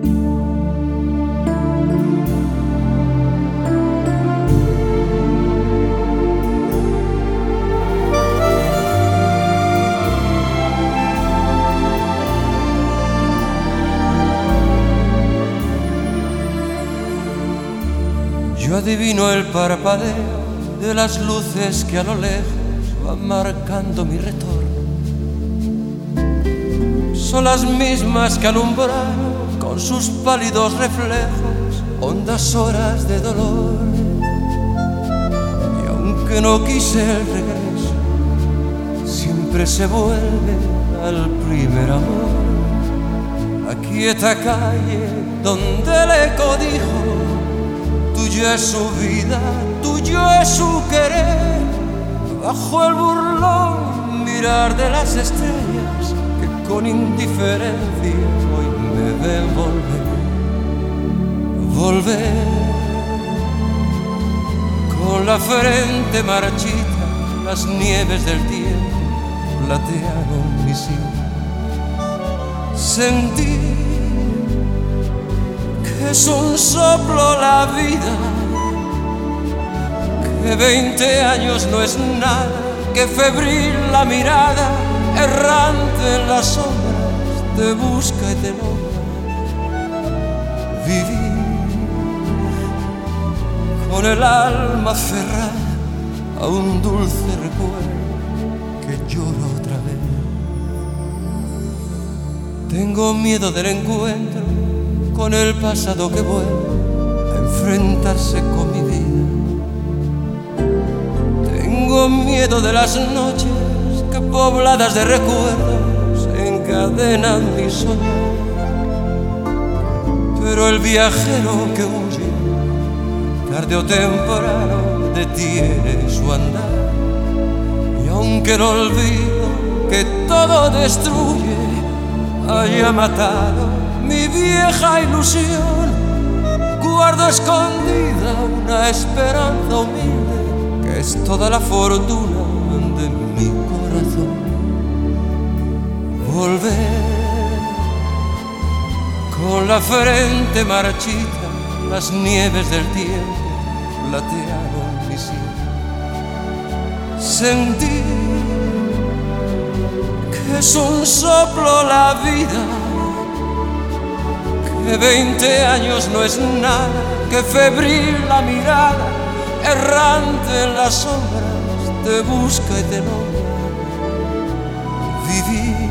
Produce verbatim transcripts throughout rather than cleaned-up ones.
Yo adivino el parpadeo de las luces que a lo lejos van marcando mi retorno. Son las mismas que alumbraron con sus pálidos reflejos hondas horas de dolor. Y aunque no quise el regreso, siempre se vuelve al primer amor. La quieta calle donde el eco dijo: tuyo es su vida, tuyo es su querer. Bajo el burlón mirar de las estrellas que con indiferencia hoy me ven volver, volver. Con la frente marchita, las nieves del tiempo platearon mi sien. Sentí que es un soplo la vida, que veinte años no es nada, que febril la mirada, errante en las sombras, te busca y te nombra. Vivir con el alma aferrada a un dulce recuerdo que lloro otra vez. Tengo miedo del encuentro con el pasado que vuelve a enfrentarse con mi vida. Tengo miedo de las noches que pobladas de recuerdos encadenan mi soñar. Pero el viajero que huye, tarde o temprano detiene su andar. Y aunque no olvido que todo destruye, haya matado mi vieja ilusión, guardo escondida una esperanza humilde que es toda la fortuna de mi corazón. Volver con la frente marchita, las nieves del tiempo platearon mi sien. Sentir que es un soplo la vida, que veinte años no es nada, que febril la mirada, errante en las sombras, te busca y te nombra. Vivir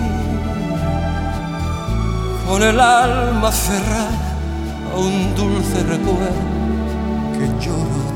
con el alma aferrada a un dulce recuerdo que lloro